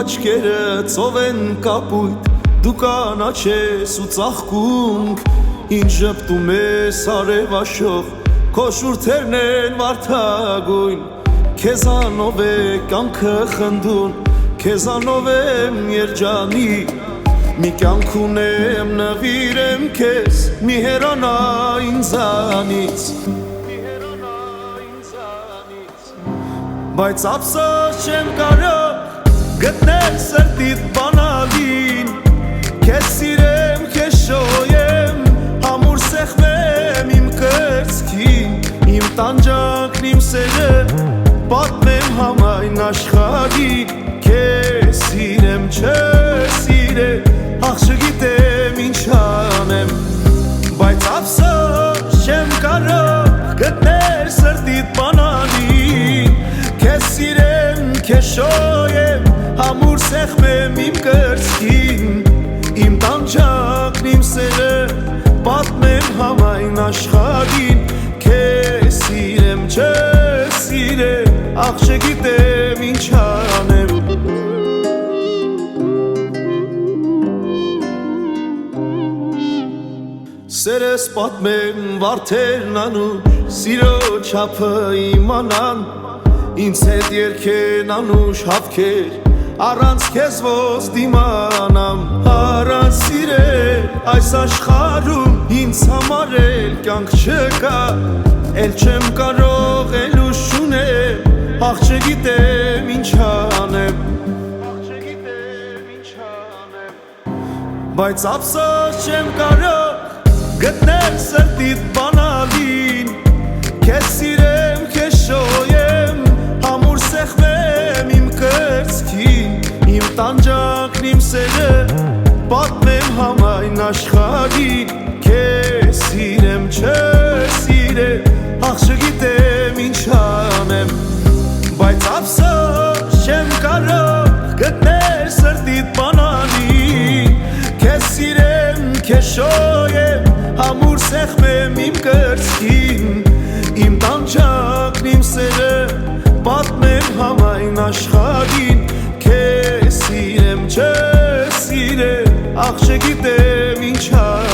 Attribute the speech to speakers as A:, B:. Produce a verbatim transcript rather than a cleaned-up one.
A: աչքերը ծով են կապույտ, դու կանաչես ու ծաղկունք, ինչ ժպտում ես արևաշող, քո շուրթերն են վարդագույն, քեզանով է կյանքը խնդուն, քեզանով եմ երջանի, մի կյանք ունեմ նվիրեմ քեզ, մի հեռանա ինձանից, բայց ափսոս չեմ կարող գտնել սրտիդ բանալին, քեզ սիրեմ, քեզ շոյեմ, ամուր սեղմեմ իմ կրծքին, իմ տանջանքն իմ սերը պատմեմ համայն աշխարհին, քեզ սիրեմ, չսիրեմ, ախ չգիտեմ ինչ անեմ, բայց ափսոս չեմ կարող գտնել սրտիդ բանալին, քեզ սիրեմ, քեզ շոյեմ, ամուր սեղմեմ իմ կրծքին, իմ տանջանքն իմ սերը պատմեմ համայն աշխարհին, քեզ սիրեմ, չսիրեմ, ախ չգիտեմ ինչ անեմ։ Սերս պատմեմ վարդերն անուշ, սիրո չափը իմանան, ինձ հետ երգեն անուշ հավքեր, առանց քեզ ոս դիմանամ, առանց սիրել այս աշխարհում ինձ համար էլ կյանք չկա, էլ չեմ կարող էլ ուժ չունեմ, ախ չգիտեմ ինչ անեմ, բայց ափսոս չեմ կարող գտնել սրտիդ բանալին, քեզ սիրեմ, քեզ շոյեմ, ամուր սեղմեմ իմ կրծքին, իմ տանջանքն իմ սերը պատմեմ համայն աշխարհին, քեզ սիրեմ, չսիրեմ, ախ չգիտեմ ինչ անեմ, բայց ափսոս չեմ կարող գտնել սրտիդ բանալին, քեզ սիրեմ, քեզ շոյեմ, ամուր սեղմեմ իմ կրծքին, իմ տանջանքն իմ սերը պատմեմ համայն աշխարհին, քեզ սիրեմ, չսիրեմ, ախ չգիտեմ ինչ